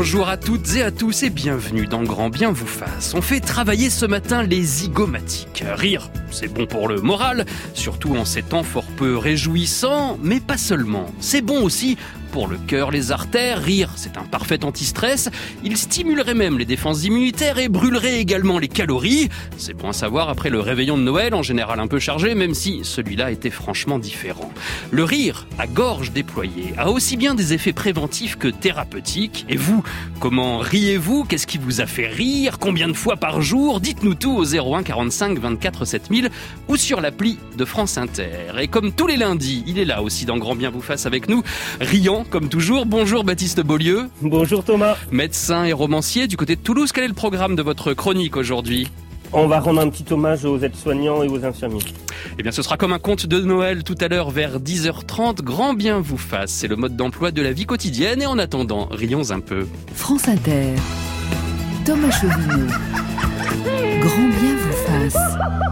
Bonjour à toutes et à tous et bienvenue dans Grand Bien vous fasse. On fait travailler ce matin les zygomatiques. Rire, c'est bon pour le moral, surtout en ces temps fort peu réjouissants, mais pas seulement. C'est bon aussi pour le cœur, les artères. Rire, c'est un parfait anti-stress. Il stimulerait même les défenses immunitaires et brûlerait également les calories. C'est bon à savoir après le réveillon de Noël, en général un peu chargé, même si celui-là était franchement différent. Le rire, à gorge déployée, a aussi bien des effets préventifs que thérapeutiques. Et vous, comment riez-vous? Qu'est-ce qui vous a fait rire? Combien de fois par jour? Dites-nous tout au 01 45 24 7000 ou sur l'appli de France Inter. Et comme tous les lundis, il est là aussi dans Grand Bien vous fasse avec nous, riant comme toujours. Bonjour Baptiste Beaulieu. Bonjour Thomas. Médecin et romancier du côté de Toulouse. Quel est le programme de votre chronique aujourd'hui? On va rendre un petit hommage aux aides-soignants et aux infirmiers. Eh bien, ce sera comme un conte de Noël tout à l'heure vers 10h30. Grand bien vous fasse. C'est le mode d'emploi de la vie quotidienne. Et en attendant, rions un peu. France Inter. Thomas Chauvinot. Grand bien vous fasse.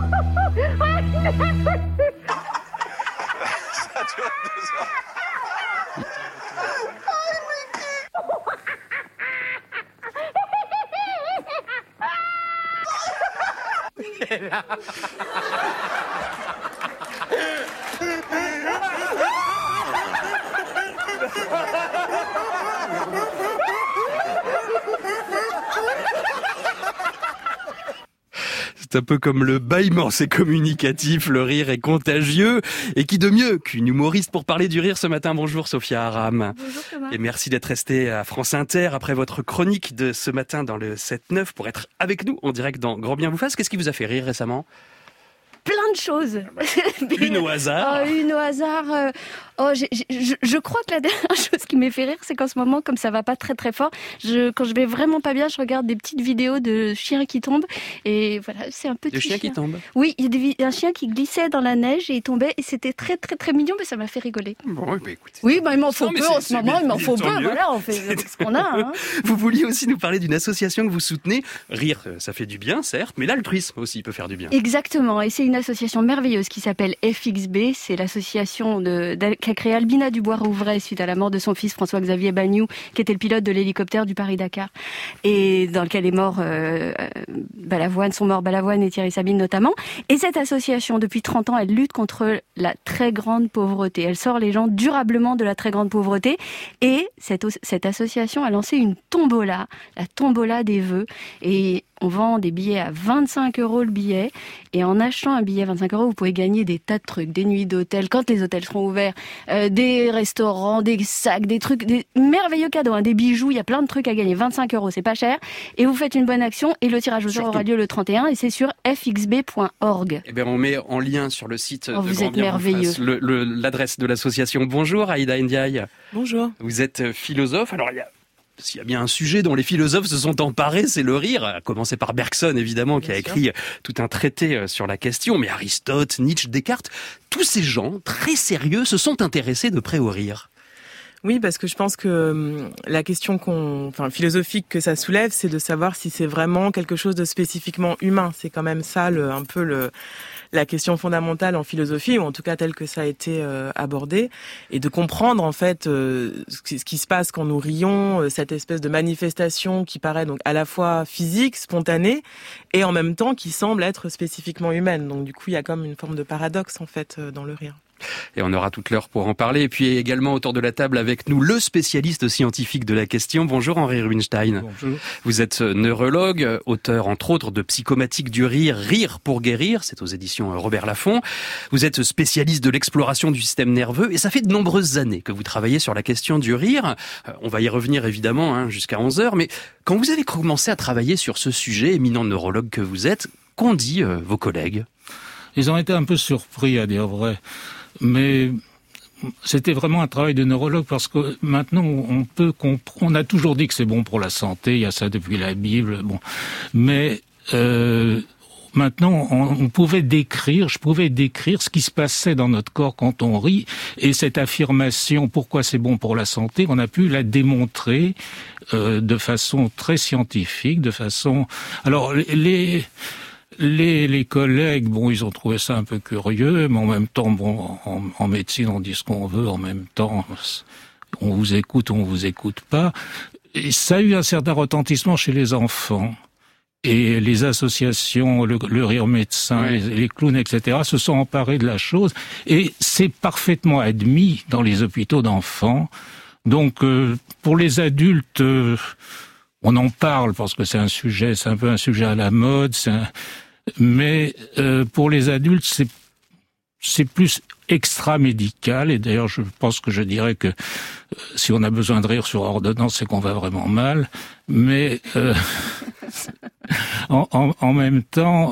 C'est un peu comme le bâillement, c'est communicatif, le rire est contagieux. Et qui de mieux qu'une humoriste pour parler du rire ce matin? Bonjour Sophia Aram. Bonjour Thomas. Et merci d'être restée à France Inter après votre chronique de ce matin dans le 7-9 pour être avec nous en direct dans Grand Bien vous fasse. Qu'est-ce qui vous a fait rire récemment? Plein de choses. Une au hasard. Une au hasard. Je crois que la dernière chose qui m'est fait rire, c'est qu'en ce moment, comme ça va pas très très fort, quand je vais vraiment pas bien, je regarde des petites vidéos de chiens qui tombent. Et voilà, c'est un petit chien qui tombe. Oui, il y a un chien qui glissait dans la neige et il tombait. Et c'était très très très mignon, mais ça m'a fait rigoler. Bon, bah, écoutez. Oui, il m'en faut Non, mais peu en ce moment, il m'en faut peu. mieux. Voilà, on fait ce qu'on a. Hein. Vous vouliez aussi nous parler d'une association que vous soutenez. Rire, ça fait du bien, certes, mais l'altruisme aussi peut faire du bien. Exactement, et c'est une association merveilleuse qui s'appelle FXB. C'est l'association qu'a créée Albina Dubois-Rouvray suite à la mort de son fils François-Xavier Bagnoud, qui était le pilote de l'hélicoptère du Paris-Dakar, et dans lequel est mort Balavoine, sont morts Balavoine et Thierry Sabine notamment. Et cette association, depuis 30 ans, elle lutte contre la très grande pauvreté. Elle sort les gens durablement de la très grande pauvreté. Et cette association a lancé une tombola, la tombola des vœux. Et on vend des billets à 25 € le billet. Et en achetant un billet à 25 €, vous pouvez gagner des tas de trucs. Des nuits d'hôtel, quand les hôtels seront ouverts, des restaurants, des sacs, des trucs, des merveilleux cadeaux, hein, des bijoux. Il y a plein de trucs à gagner. 25 €, c'est pas cher. Et vous faites une bonne action. Et le tirage au sort aura lieu le 31. Et c'est sur fxb.org. Eh bien, on met en lien sur le site de vous Grand êtes Bien merveilleux. vous fasse l'adresse de l'association. Bonjour Aïda Ndiaye. Bonjour. Vous êtes philosophe. Alors, s'il y a bien un sujet dont les philosophes se sont emparés, c'est le rire. À commencer par Bergson, évidemment, qui a écrit tout un traité sur la question. Mais Aristote, Nietzsche, Descartes, tous ces gens très sérieux se sont intéressés de près au rire. Oui, parce que je pense que la question philosophique que ça soulève, c'est de savoir si c'est vraiment quelque chose de spécifiquement humain. C'est quand même ça la question fondamentale en philosophie, ou en tout cas telle que ça a été abordé, et de comprendre en fait ce qui se passe quand nous rions, cette espèce de manifestation qui paraît donc à la fois physique, spontanée, et en même temps qui semble être spécifiquement humaine. Donc du coup, il y a comme une forme de paradoxe en fait dans le rire. Et on aura toute l'heure pour en parler. Et puis également autour de la table avec nous, le spécialiste scientifique de la question. Bonjour Henri Rubinstein. Bonjour. Vous êtes neurologue, auteur entre autres de Psychomatique du rire, Rire pour guérir. C'est aux éditions Robert Laffont. Vous êtes spécialiste de l'exploration du système nerveux et ça fait de nombreuses années que vous travaillez sur la question du rire. On va y revenir évidemment jusqu'à 11h. Mais quand vous avez commencé à travailler sur ce sujet, éminent neurologue que vous êtes, qu'ont dit vos collègues? Ils ont été un peu surpris, à dire vrai. Mais c'était vraiment un travail de neurologue parce que maintenant on peut comprendre. On a toujours dit que c'est bon pour la santé, il y a ça depuis la Bible. Bon, mais maintenant je pouvais décrire ce qui se passait dans notre corps quand on rit, et cette affirmation pourquoi c'est bon pour la santé, on a pu la démontrer de façon très scientifique, alors les collègues, ils ont trouvé ça un peu curieux, mais en même temps, en médecine, on dit ce qu'on veut, en même temps, on vous écoute pas. ça a eu un certain retentissement chez les enfants. Et les associations, le Rire Médecin, les clowns, etc., se sont emparés de la chose. Et c'est parfaitement admis dans les hôpitaux d'enfants. Donc, pour les adultes, on en parle parce que c'est un peu un sujet à la mode. Mais pour les adultes, c'est plus extra-médical. Et d'ailleurs, je pense que je dirais que si on a besoin de rire sur ordonnance, c'est qu'on va vraiment mal. Mais en même temps,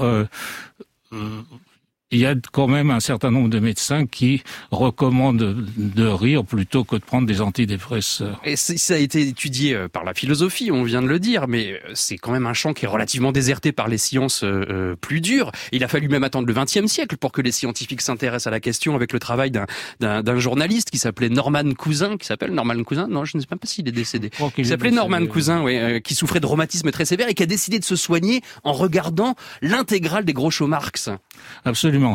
il y a quand même un certain nombre de médecins qui recommandent de rire plutôt que de prendre des antidépresseurs. Et ça a été étudié par la philosophie, on vient de le dire, mais c'est quand même un champ qui est relativement déserté par les sciences plus dures. Il a fallu même attendre le XXe siècle pour que les scientifiques s'intéressent à la question avec le travail d'un journaliste qui s'appelle Norman Cousin. Non, je ne sais même pas s'il est décédé. Il s'appelait Norman Cousin, qui souffrait de rhumatisme très sévère et qui a décidé de se soigner en regardant l'intégrale des Groucho Marx. Absolument.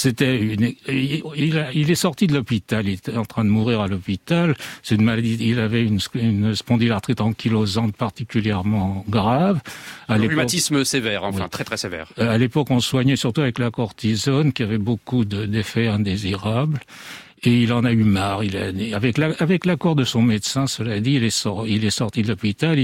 Il est sorti de l'hôpital. Il était en train de mourir à l'hôpital. C'est une maladie. Il avait une spondylarthrite ankylosante particulièrement grave. Un rhumatisme sévère, très très sévère. À l'époque, on soignait surtout avec la cortisone, qui avait beaucoup d'effets indésirables. Et il en a eu marre. Avec l'accord de son médecin, cela dit, il est sorti de l'hôpital.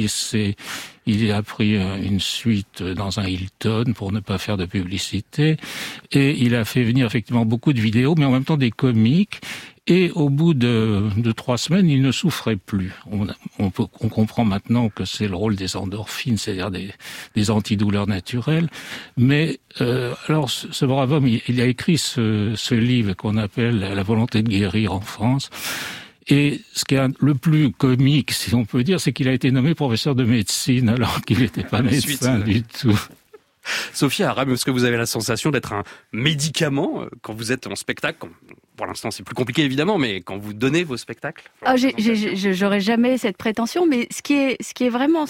Il a pris une suite dans un Hilton pour ne pas faire de publicité. Et il a fait venir effectivement beaucoup de vidéos, mais en même temps des comiques. Et au bout de 3 semaines, il ne souffrait plus. On comprend maintenant que c'est le rôle des endorphines, c'est-à-dire des antidouleurs naturelles. Mais alors, ce brave homme, il a écrit ce livre qu'on appelle La volonté de guérir en France. Et ce qui est le plus comique, si on peut dire, c'est qu'il a été nommé professeur de médecine alors qu'il n'était pas médecin du tout. Sophie Aram, est-ce que vous avez la sensation d'être un médicament quand vous êtes en spectacle? Pour l'instant, c'est plus compliqué évidemment, mais quand vous donnez vos spectacles? J'aurais jamais cette prétention, mais ce qui est vraiment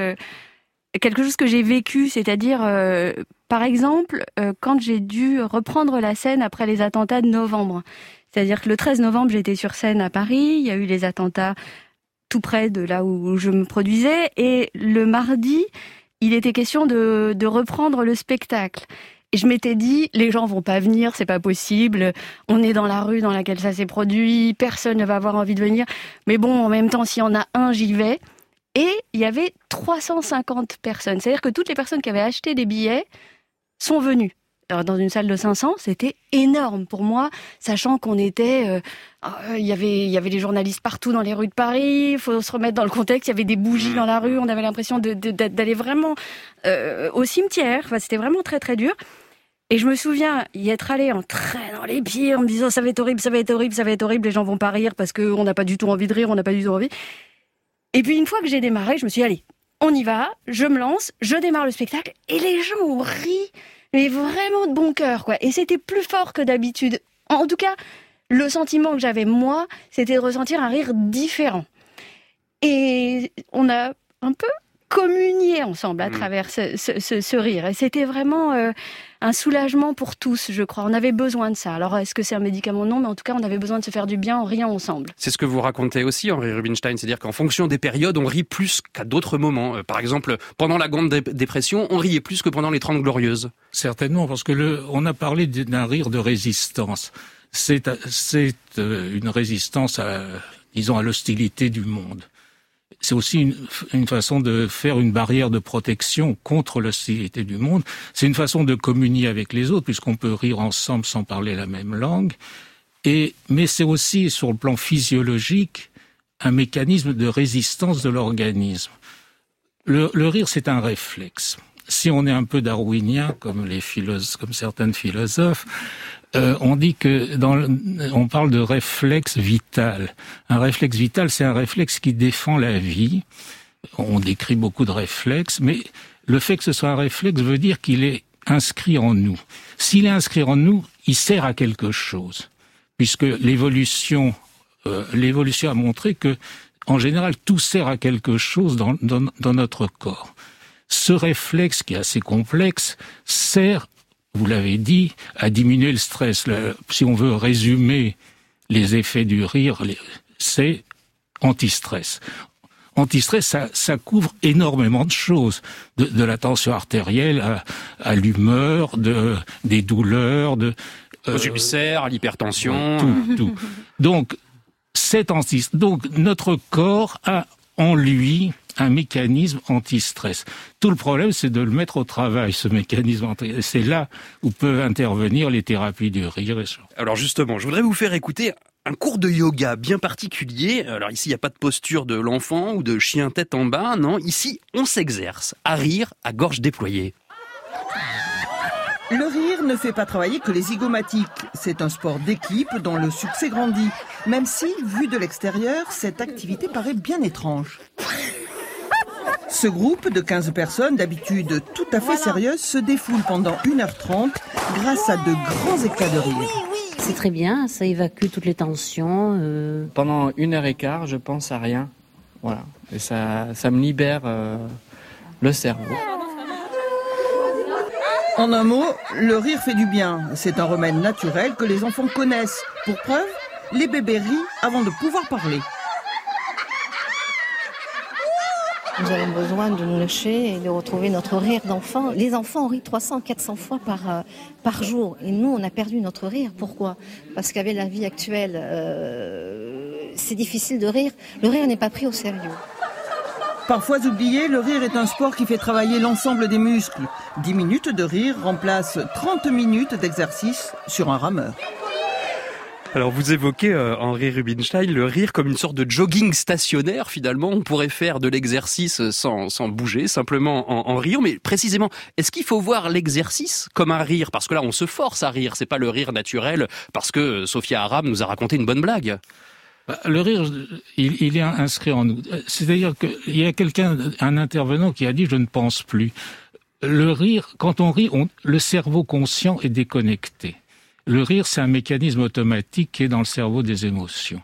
quelque chose que j'ai vécu, c'est-à-dire, par exemple, quand j'ai dû reprendre la scène après les attentats de novembre. C'est-à-dire que le 13 novembre, j'étais sur scène à Paris, il y a eu les attentats tout près de là où je me produisais, et le mardi, il était question de reprendre le spectacle. Et je m'étais dit, les gens vont pas venir, c'est pas possible, on est dans la rue dans laquelle ça s'est produit, personne ne va avoir envie de venir, mais bon, en même temps, s'il y en a un, j'y vais. Et il y avait 350 personnes, c'est-à-dire que toutes les personnes qui avaient acheté des billets sont venues. Alors, dans une salle de 500, c'était énorme pour moi, sachant qu'on était... il y avait les journalistes partout dans les rues de Paris, il faut se remettre dans le contexte, il y avait des bougies dans la rue, on avait l'impression d'aller vraiment au cimetière, enfin, c'était vraiment très très dur. Et je me souviens y être allée en traînant les pieds, en me disant ça va être horrible, ça va être horrible, ça va être horrible, les gens vont pas rire parce qu'on n'a pas du tout envie de rire, on n'a pas du tout envie. Et puis une fois que j'ai démarré, je me suis dit, allez, on y va, je me lance, je démarre le spectacle, et les gens ont ri, mais vraiment de bon cœur, quoi. Et c'était plus fort que d'habitude. En tout cas, le sentiment que j'avais, moi, c'était de ressentir un rire différent. Et on a un peu communié ensemble à travers ce rire. Et c'était vraiment un soulagement pour tous, je crois. On avait besoin de ça. Alors, est-ce que c'est un médicament? Non, mais en tout cas, on avait besoin de se faire du bien en riant ensemble. C'est ce que vous racontez aussi, Henri Rubinstein, c'est-à-dire qu'en fonction des périodes, on rit plus qu'à d'autres moments. Par exemple, pendant la Grande Dépression, on riait plus que pendant les 30 Glorieuses. Certainement, parce que on a parlé d'un rire de résistance. C'est une résistance à l'hostilité du monde. C'est aussi une façon de faire une barrière de protection contre l'hostilité du monde. C'est une façon de communier avec les autres, puisqu'on peut rire ensemble sans parler la même langue. Mais c'est aussi, sur le plan physiologique, un mécanisme de résistance de l'organisme. Le rire, c'est un réflexe. Si on est un peu darwinien, comme certains philosophes, on dit que on parle de réflexe vital. Un réflexe vital, c'est un réflexe qui défend la vie. On décrit beaucoup de réflexes, mais le fait que ce soit un réflexe veut dire qu'il est inscrit en nous. S'il est inscrit en nous, il sert à quelque chose, puisque l'évolution a montré que, en général, tout sert à quelque chose dans notre corps. Ce réflexe, qui est assez complexe, sert, vous l'avez dit, à diminuer le stress. Si on veut résumer les effets du rire, c'est anti-stress. anti-stress, ça couvre énormément de choses, de la tension artérielle à l'humeur, des douleurs, aux ulcères, à l'hypertension, tout. Donc notre corps a en lui un mécanisme anti-stress. Tout le problème, c'est de le mettre au travail, ce mécanisme anti-stress. C'est là où peuvent intervenir les thérapies du rire. Alors justement, je voudrais vous faire écouter un cours de yoga bien particulier. Alors ici, il n'y a pas de posture de l'enfant ou de chien tête en bas, non. Ici, on s'exerce à rire à gorge déployée. Le rire ne fait pas travailler que les zygomatiques. C'est un sport d'équipe dont le succès grandit. Même si, vu de l'extérieur, cette activité paraît bien étrange. Ce groupe de 15 personnes, d'habitude tout à fait sérieuses, se défoule pendant 1h30 grâce à de grands éclats de rire. C'est très bien, ça évacue toutes les tensions. Pendant 1h15, je pense à rien. Voilà. Et ça me libère le cerveau. En un mot, le rire fait du bien. C'est un remède naturel que les enfants connaissent. Pour preuve, les bébés rient avant de pouvoir parler. Nous avons besoin de nous lâcher et de retrouver notre rire d'enfant. Les enfants rient 300, 400 fois par jour. Et nous, on a perdu notre rire. Pourquoi ? Parce qu'avec la vie actuelle, c'est difficile de rire. Le rire n'est pas pris au sérieux. Parfois oublié, le rire est un sport qui fait travailler l'ensemble des muscles. 10 minutes de rire remplacent 30 minutes d'exercice sur un rameur. Alors vous évoquez, Henri Rubinstein, le rire comme une sorte de jogging stationnaire finalement. On pourrait faire de l'exercice sans bouger, simplement en riant. Mais précisément, est-ce qu'il faut voir l'exercice comme un rire ? Parce que là, on se force à rire. C'est pas le rire naturel parce que Sophia Aram nous a raconté une bonne blague. Le rire, il est inscrit en nous. C'est-à-dire qu'il y a un intervenant qui a dit « je ne pense plus ». Le rire, quand on rit, le cerveau conscient est déconnecté. Le rire, c'est un mécanisme automatique qui est dans le cerveau des émotions.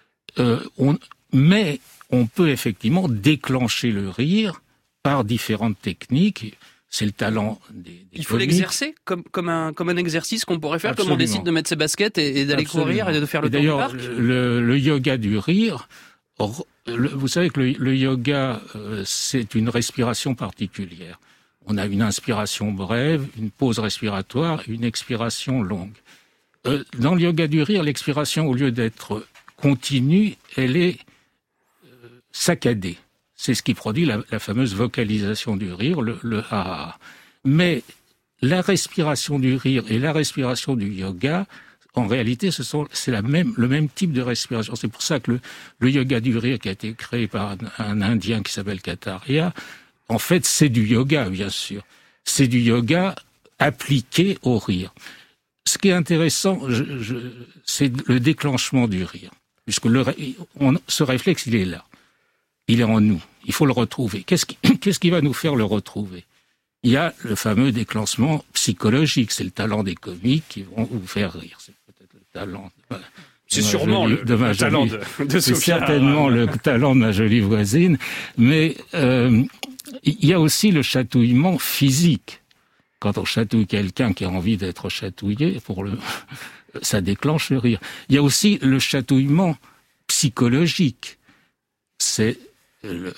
Mais on peut effectivement déclencher le rire par différentes techniques. C'est le talent des Il faut l'exercer comme un exercice qu'on pourrait faire. Absolument. Comme on décide de mettre ses baskets et d'aller courir et de faire le tour du parc. Le yoga du rire, vous savez que le yoga, c'est une respiration particulière. On a une inspiration brève, une pause respiratoire, une expiration longue. Dans le yoga du rire, l'expiration, au lieu d'être continue, elle est saccadée. C'est ce qui produit la fameuse vocalisation du rire, le ha-ha. Mais la respiration du rire et la respiration du yoga, en réalité, c'est le même type de respiration. C'est pour ça que le yoga du rire qui a été créé par un Indien qui s'appelle Kataria, en fait, c'est du yoga, bien sûr. C'est du yoga appliqué au rire. Ce qui est intéressant, c'est le déclenchement du rire. Puisque ce réflexe, il est là. Il est en nous. Il faut le retrouver. Qu'est-ce qui va nous faire le retrouver ? Il y a le fameux déclenchement psychologique. C'est le talent des comiques qui vont vous faire rire. C'est peut-être le talent... C'est sûrement le talent de C'est Sophia. certainement le talent de ma jolie voisine. Mais il y a aussi le chatouillement physique. Quand on chatouille quelqu'un qui a envie d'être chatouillé, ça déclenche le rire. Il y a aussi le chatouillement psychologique. C'est le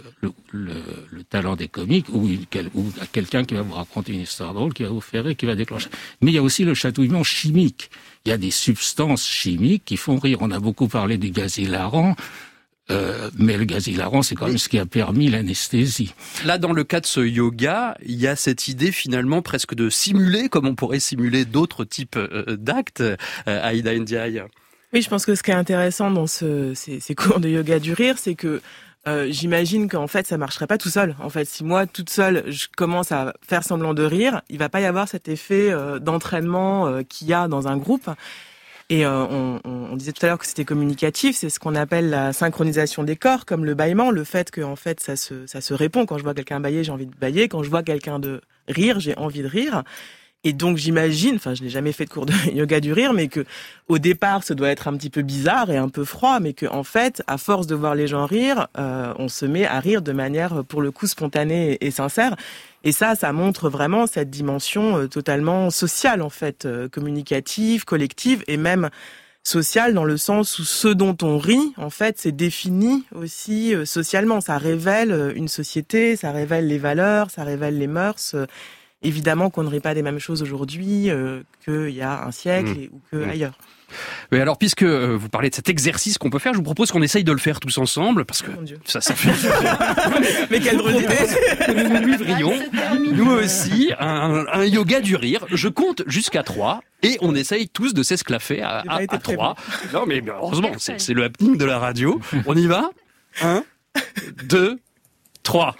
talent des comiques ou quelqu'un qui va vous raconter une histoire drôle, qui va vous faire rire, qui va déclencher. Mais il y a aussi le chatouillement chimique. Il y a des substances chimiques qui font rire. On a beaucoup parlé du gaz hilarant, mais le gaz hilarant, c'est quand même ce qui a permis l'anesthésie. Là, dans le cas de ce yoga, il y a cette idée finalement presque de simuler, comme on pourrait simuler d'autres types d'actes, Aïda Ndiaye. Oui, je pense que ce qui est intéressant dans ces cours de yoga du rire, c'est que j'imagine qu'en fait, ça marcherait pas tout seul. En fait, si moi, toute seule, je commence à faire semblant de rire, il va pas y avoir cet effet d'entraînement qu'il y a dans un groupe. Et on disait tout à l'heure que c'était communicatif, c'est ce qu'on appelle la synchronisation des corps, comme le bâillement, le fait que en fait ça se répond. Quand je vois quelqu'un bâiller, j'ai envie de bâiller. Quand je vois quelqu'un de rire, j'ai envie de rire. Et donc j'imagine, je n'ai jamais fait de cours de yoga du rire, mais que au départ, ça doit être un petit peu bizarre et un peu froid, mais que en fait, à force de voir les gens rire, on se met à rire de manière, pour le coup, spontanée et sincère. Et ça montre vraiment cette dimension totalement sociale, en fait, communicative, collective, et même social dans le sens où ce dont on rit, en fait, c'est défini aussi socialement. Ça révèle une société, ça révèle les valeurs, ça révèle les mœurs. Évidemment qu'on ne rit pas des mêmes choses aujourd'hui qu'il y a un siècle ou qu'ailleurs. Mais alors, puisque vous parlez de cet exercice qu'on peut faire, je vous propose qu'on essaye de le faire tous ensemble, parce que ça fait... Mais quelle drôle d'idée. Nous vivrions, nous aussi, un yoga du rire. Je compte jusqu'à 3 et on essaye tous de s'esclaffer à 3. Non mais heureusement, c'est le happening de la radio. On y va ? 1, 2, 3.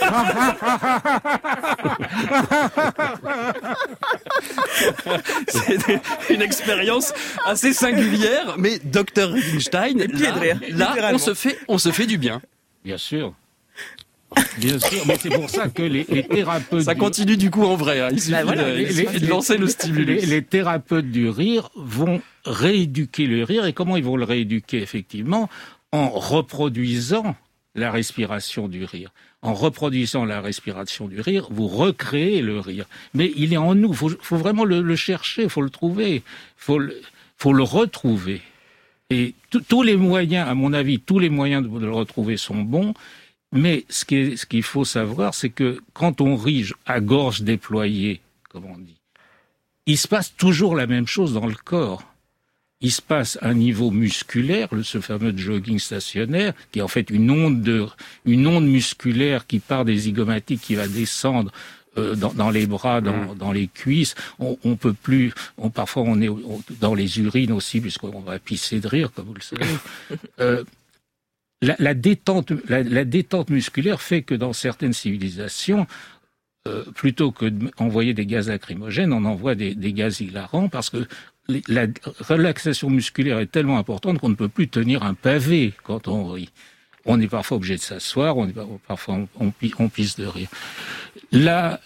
C'est une expérience assez singulière, mais Dr Rubinstein, là on se fait du bien. Bien sûr. Bien sûr, mais c'est pour ça que les thérapeutes... Ça continue du coup en vrai, hein. Il suffit de lancer le stimulus. Les thérapeutes du rire vont rééduquer le rire, et comment ils vont le rééduquer effectivement ? En reproduisant la respiration du rire. En reproduisant la respiration du rire, vous recréez le rire. Mais il est en nous, faut vraiment le chercher, faut le trouver, faut le retrouver. Et tous les moyens, à mon avis, tous les moyens de le retrouver sont bons, mais ce qu'il faut savoir, c'est que quand on rit à gorge déployée, comme on dit, il se passe toujours la même chose dans le corps. Il se passe un niveau musculaire, ce fameux jogging stationnaire, qui est en fait une onde musculaire qui part des zygomatiques, qui va descendre dans les bras, dans les cuisses. On peut plus, parfois on est dans les urines aussi, puisqu'on va pisser de rire, comme vous le savez. La détente musculaire fait que dans certaines civilisations, plutôt que d'envoyer des gaz lacrymogènes, on envoie des gaz hilarants, parce que la relaxation musculaire est tellement importante qu'on ne peut plus tenir un pavé quand on rit. On est parfois obligé de s'asseoir, parfois on pisse de rire. Là,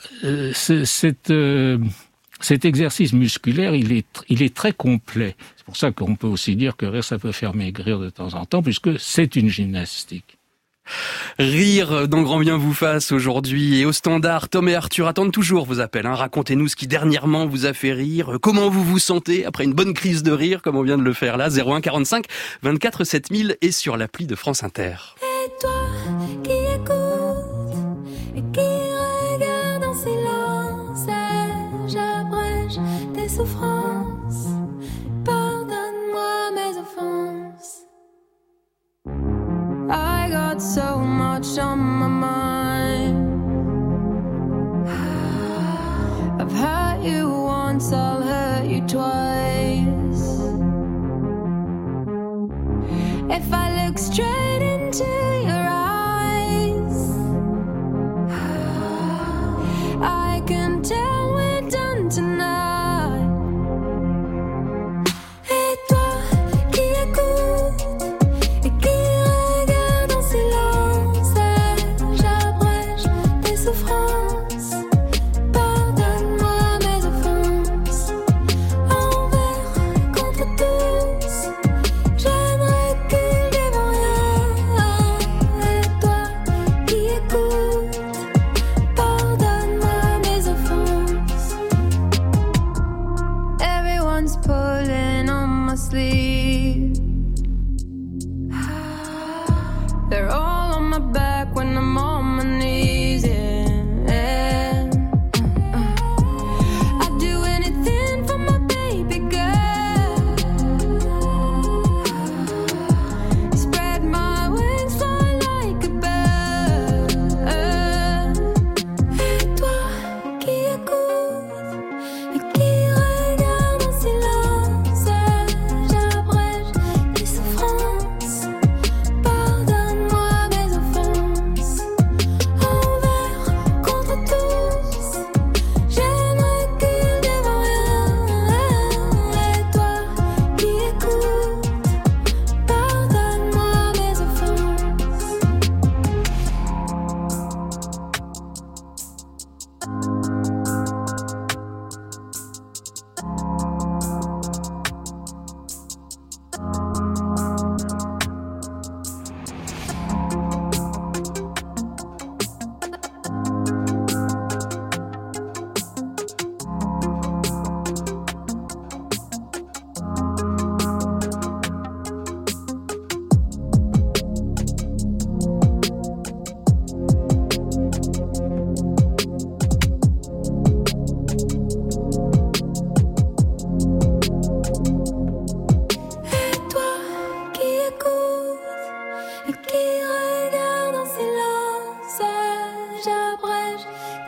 cet exercice musculaire, il est très complet. C'est pour ça qu'on peut aussi dire que rire, ça peut faire maigrir de temps en temps, puisque c'est une gymnastique. Rire dans Grand Bien vous fasse aujourd'hui, et au standard, Tom et Arthur attendent toujours vos appels. Racontez-nous ce qui dernièrement vous a fait rire, comment vous vous sentez après une bonne crise de rire, comme on vient de le faire là, 01 45 24 7000 et sur l'appli de France Inter. Et toi qui écoutes et qui regarde en silence, j'abrège tes souffrances, pardonne-moi mes offenses. I got so much on my mind. I've hurt you once, I'll hurt you twice. If I look straight into your eyes, I can tell we're done tonight. Et toi qui écoutes et qui regarde en silence, j'abrège tes souffrances, pardonne-moi mes offenses. Envers contre tous, je ne recule devant rien.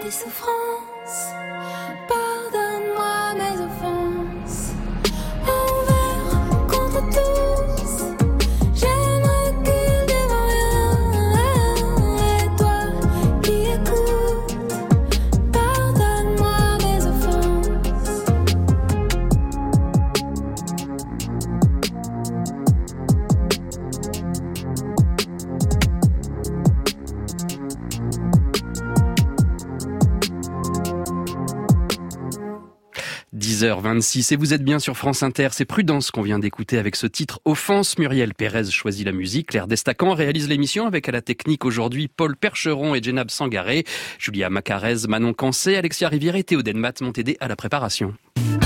tes souffrances. Pardonne-moi mes offenses. Envers, contre tous, j'ai un recul devant rien. Et toi qui écoutes, pardonne-moi mes offenses. 10h26 et vous êtes bien sur France Inter. C'est Prudence qu'on vient d'écouter avec ce titre Offense. Muriel Pérez choisit la musique. Claire Destacan réalise l'émission avec à la technique aujourd'hui Paul Percheron et Djenab Sangaré. Julia Macarez, Manon Cancé, Alexia Rivière et Théo Denmat m'ont aidé à la préparation.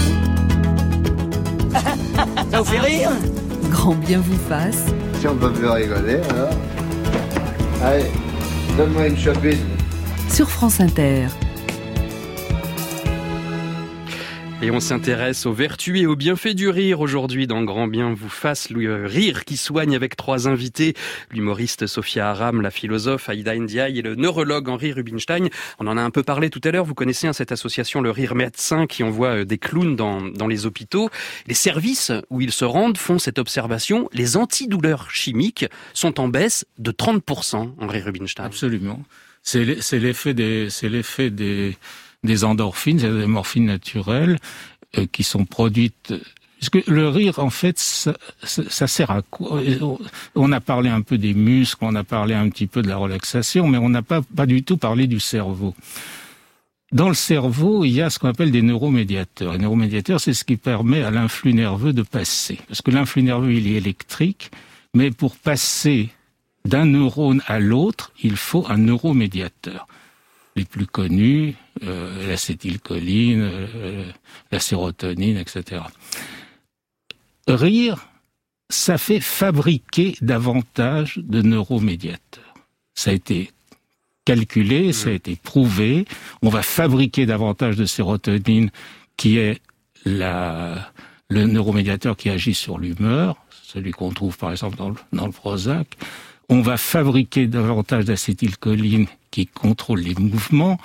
Ça vous fait rire? Grand bien vous fasse. Si on peut me faire rigoler, alors. Allez, donne-moi une chopine. Sur France Inter. Et on s'intéresse aux vertus et aux bienfaits du rire aujourd'hui dans Grand Bien vous fasse. Le rire qui soigne avec 3 invités. L'humoriste Sophia Aram, la philosophe Aïda Ndiaye et le neurologue Henri Rubinstein. On en a un peu parlé tout à l'heure. Vous connaissez cette association Le Rire Médecin qui envoie des clowns dans les hôpitaux. Les services où ils se rendent font cette observation. Les antidouleurs chimiques sont en baisse de 30%, Henri Rubinstein. Absolument. C'est l'effet des endorphines, des morphines naturelles qui sont produites. Parce que le rire, en fait, ça sert à quoi? On a parlé un peu des muscles, on a parlé un petit peu de la relaxation, mais on n'a pas du tout parlé du cerveau. Dans le cerveau, il y a ce qu'on appelle des neuromédiateurs. Les neuromédiateurs, c'est ce qui permet à l'influx nerveux de passer. Parce que l'influx nerveux, il est électrique, mais pour passer d'un neurone à l'autre, il faut un neuromédiateur. Les plus connus, l'acétylcholine, la sérotonine, etc. Rire, ça fait fabriquer davantage de neuromédiateurs. Ça a été calculé, ça a été prouvé. On va fabriquer davantage de sérotonine, qui est le neuromédiateur qui agit sur l'humeur, celui qu'on trouve par exemple dans le Prozac. On va fabriquer davantage d'acétylcholine qui contrôle les mouvements,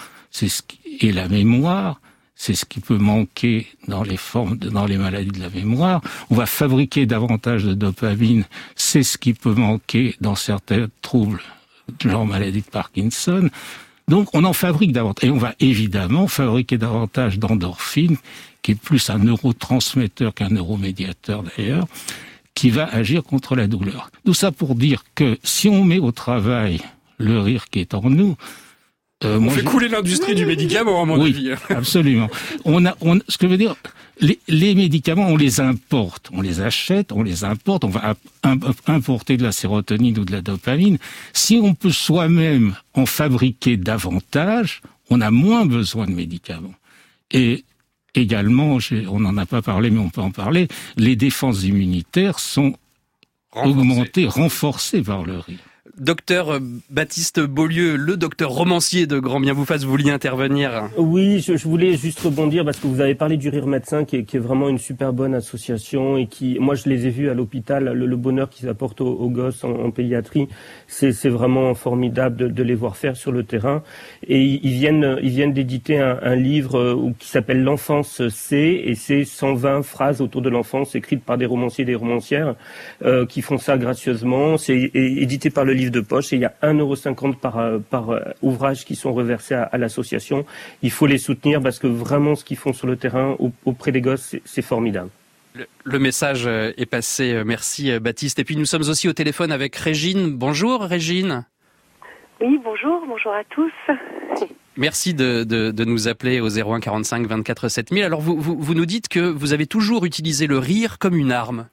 et la mémoire, c'est ce qui peut manquer dans les maladies de la mémoire. On va fabriquer davantage de dopamine, c'est ce qui peut manquer dans certains troubles, genre maladie de Parkinson. Donc on en fabrique davantage. Et on va évidemment fabriquer davantage d'endorphine, qui est plus un neurotransmetteur qu'un neuromédiateur d'ailleurs, qui va agir contre la douleur. Tout ça pour dire que si on met au travail le rire qui est en nous, on fait couler l'industrie du médicament, à mon avis. Oui, absolument. Ce que je veux dire, les médicaments, on les importe, on les achète, on les importe, on va importer de la sérotonine ou de la dopamine. Si on peut soi-même en fabriquer davantage, on a moins besoin de médicaments. Et également, on n'en a pas parlé, mais on peut en parler, les défenses immunitaires sont augmentées, renforcées par le rire. Docteur Baptiste Beaulieu, le docteur romancier de Grand Bien vous fasse, vous vouliez intervenir? Oui, je voulais juste rebondir parce que vous avez parlé du Rire Médecin qui est vraiment une super bonne association et qui, moi je les ai vus à l'hôpital, le bonheur qu'ils apportent aux gosses en pédiatrie, c'est vraiment formidable de les voir faire sur le terrain. Et ils viennent d'éditer un livre qui s'appelle L'enfance c'est, et c'est 120 phrases autour de l'enfance écrites par des romanciers et des romancières qui font ça gracieusement. C'est édité par le livre de poche et il y a 1,50 € par ouvrage qui sont reversés à l'association. Il faut les soutenir parce que vraiment ce qu'ils font sur le terrain auprès des gosses, c'est formidable. Le message est passé. Merci Baptiste. Et puis nous sommes aussi au téléphone avec Régine. Bonjour Régine. Oui, bonjour à tous. Merci de nous appeler au 01 45 24 7000. Alors vous nous dites que vous avez toujours utilisé le rire comme une arme.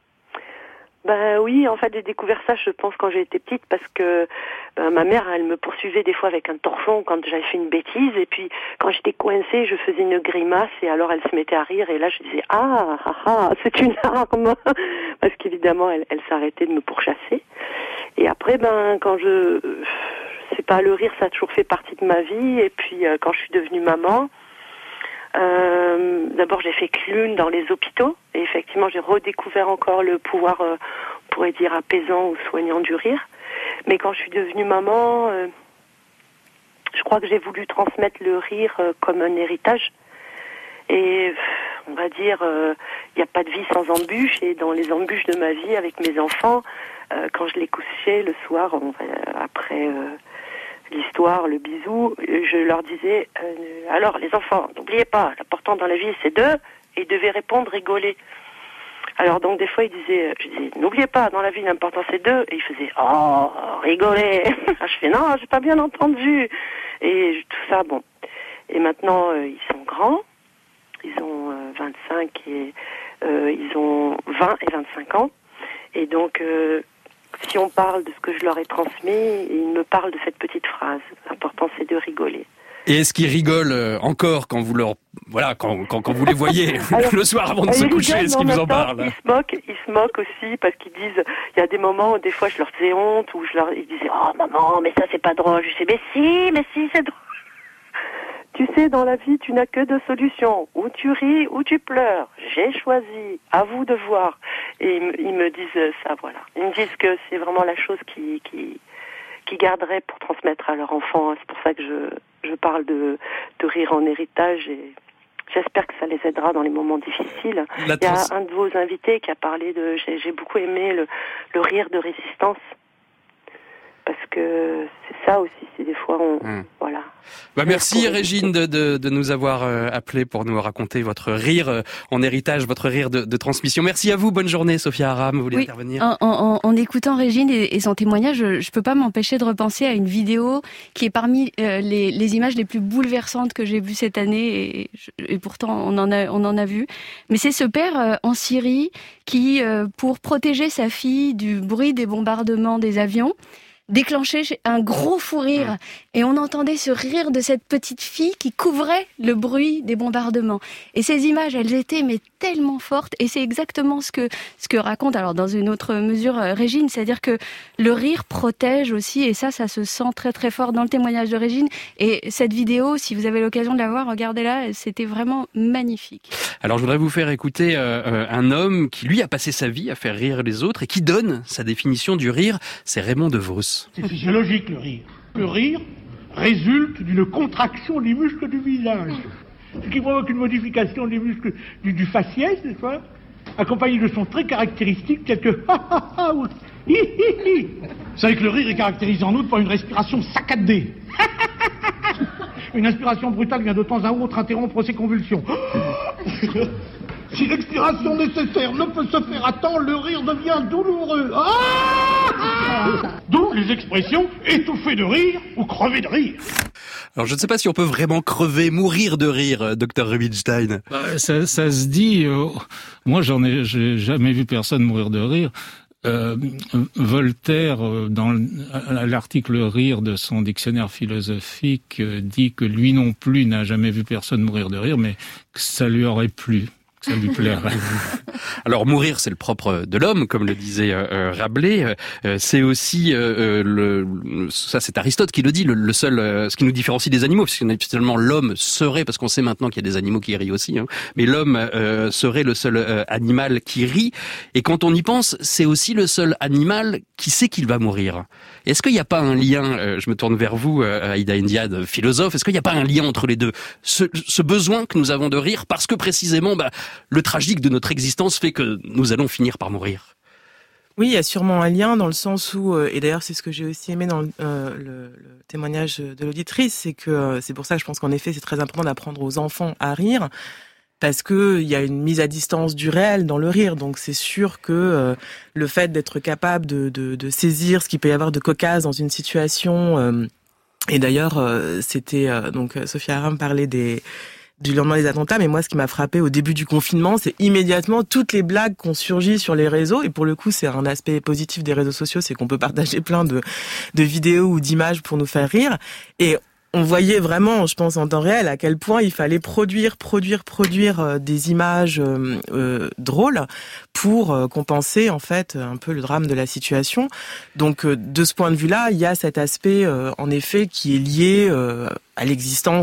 Ben oui, en fait, j'ai découvert ça, je pense, quand j'étais petite, parce que ma mère, elle me poursuivait des fois avec un torchon quand j'avais fait une bêtise, et puis quand j'étais coincée, je faisais une grimace, et alors elle se mettait à rire, et là je disais c'est une arme, parce qu'évidemment elle s'arrêtait de me pourchasser. Et après, quand c'est pas le rire, ça a toujours fait partie de ma vie, et puis quand je suis devenue maman. D'abord j'ai fait clown dans les hôpitaux et effectivement j'ai redécouvert encore le pouvoir, on pourrait dire apaisant ou soignant du rire. Mais quand je suis devenue maman, je crois que j'ai voulu transmettre le rire comme un héritage. Et on va dire, il n'y a pas de vie sans embûches. Et dans les embûches de ma vie avec mes enfants, quand je les couchais le soir, après l'histoire, le bisou, je leur disais, alors les enfants, n'oubliez pas, l'important dans la vie c'est deux, et ils devaient répondre, rigoler. Alors donc des fois je disais, n'oubliez pas, dans la vie l'important c'est deux, et ils faisaient, oh, rigoler. Je fais, non, j'ai pas bien entendu. Et tout ça, bon. Et maintenant ils sont grands, ils ont 25 et ils ont 20 et 25 ans, et donc si on parle de ce que je leur ai transmis, ils me parlent de cette petite phrase. L'important, c'est de rigoler. Et est-ce qu'ils rigolent encore quand vous leur, quand vous les voyez le soir avant de se coucher, est-ce qu'ils vous en parlent? Ils se moquent aussi parce qu'ils disent, il y a des moments où des fois je leur faisais honte, où ils disaient, oh maman, mais ça c'est pas drôle. Je dis, mais si, c'est drôle. Tu sais, dans la vie, tu n'as que deux solutions. Ou tu ris, ou tu pleures. J'ai choisi. À vous de voir. Et ils me disent ça, voilà. Ils me disent que c'est vraiment la chose qui garderaient pour transmettre à leur enfant. C'est pour ça que je parle de rire en héritage, et j'espère que ça les aidera dans les moments difficiles. Il y a un de vos invités qui a parlé j'ai beaucoup aimé le rire de résistance. Parce que c'est ça aussi, c'est des fois voilà. Merci Régine de nous avoir appelé pour nous raconter votre rire en héritage, votre rire de transmission. Merci à vous, bonne journée. Sophia Aram, vous voulez intervenir? En écoutant Régine et son témoignage, je peux pas m'empêcher de repenser à une vidéo qui est parmi les images les plus bouleversantes que j'ai vues cette année, et pourtant on en a vu. Mais c'est ce père en Syrie qui, pour protéger sa fille du bruit des bombardements des avions, déclencher un gros fou rire, et on entendait ce rire de cette petite fille qui couvrait le bruit des bombardements. Et ces images, elles étaient tellement fortes, et c'est exactement ce que raconte, alors dans une autre mesure, Régine, c'est-à-dire que le rire protège aussi, et ça se sent très très fort dans le témoignage de Régine. Et cette vidéo, si vous avez l'occasion de la voir, regardez-la, c'était vraiment magnifique. Alors je voudrais vous faire écouter un homme qui lui a passé sa vie à faire rire les autres et qui donne sa définition du rire, c'est Raymond DeVos. C'est physiologique le rire. Le rire résulte d'une contraction des muscles du visage, ce qui provoque une modification des muscles du faciès, n'est-ce pas, accompagné de sons très caractéristiques tels que ha ha ha ou hi hi hi. Vous savez que le rire est caractérisé en outre par une respiration saccadée. Une inspiration brutale vient de temps à autre interrompre ces convulsions. Si l'expiration nécessaire ne peut se faire à temps, le rire devient douloureux. D'où les expressions étouffer de rire ou crever de rire. Alors je ne sais pas si on peut vraiment crever, mourir de rire, Dr Rubinstein. Ça se dit. Moi, j'ai jamais vu personne mourir de rire. Voltaire, dans l'article rire de son dictionnaire philosophique, dit que lui non plus n'a jamais vu personne mourir de rire, mais que ça lui aurait plu. Ça lui plairait. Alors mourir, c'est le propre de l'homme, comme le disait Rabelais. C'est aussi ça, c'est Aristote qui le dit. Le seul, ce qui nous différencie des animaux, puisque finalement l'homme serait, parce qu'on sait maintenant qu'il y a des animaux qui rient aussi, mais l'homme serait le seul animal qui rit. Et quand on y pense, c'est aussi le seul animal qui sait qu'il va mourir. Est-ce qu'il n'y a pas un lien, je me tourne vers vous, Aïda Ndiaye, philosophe, est-ce qu'il n'y a pas un lien entre les deux, ce besoin que nous avons de rire, parce que précisément, le tragique de notre existence fait que nous allons finir par mourir? Oui, il y a sûrement un lien dans le sens où, et d'ailleurs c'est ce que j'ai aussi aimé dans le témoignage de l'auditrice, c'est que c'est pour ça que je pense qu'en effet c'est très important d'apprendre aux enfants à rire, parce que il y a une mise à distance du réel dans le rire. Donc c'est sûr que le fait d'être capable de saisir ce qu'il peut y avoir de cocasse dans une situation, et d'ailleurs c'était donc Sophia Aram parlait du lendemain des attentats, mais moi ce qui m'a frappé au début du confinement, c'est immédiatement toutes les blagues qui ont surgi sur les réseaux, et pour le coup c'est un aspect positif des réseaux sociaux, c'est qu'on peut partager plein de vidéos ou d'images pour nous faire rire, et on voyait vraiment, je pense en temps réel, à quel point il fallait produire des images drôles pour compenser en fait un peu le drame de la situation. Donc de ce point de vue-là, il y a cet aspect en effet qui est lié à l'existence